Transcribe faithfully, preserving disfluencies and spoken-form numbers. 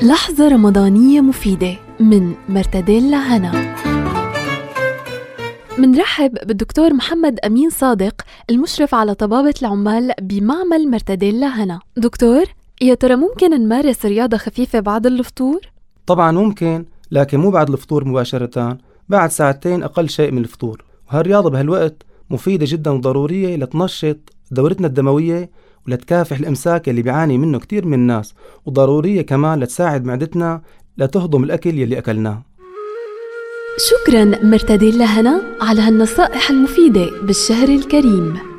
لحظة رمضانية مفيدة من مرتديلا هنا. منرحب بالدكتور محمد أمين صادق المشرف على طبابة العمال بمعمل مرتديلا هنا. دكتور، يا ترى ممكن نمارس رياضة خفيفة بعد الفطور؟ طبعا ممكن، لكن مو بعد الفطور مباشرة، بعد ساعتين أقل شيء من الفطور. وهالرياضة بهالوقت مفيدة جدا وضرورية لتنشط دورتنا الدموية ولتكافح الإمساك اللي بيعاني منه كتير من الناس، وضرورية كمان لتساعد معدتنا لتهضم الأكل يلي أكلناه. شكرا مرتديلا هنا على هالنصائح المفيدة بالشهر الكريم.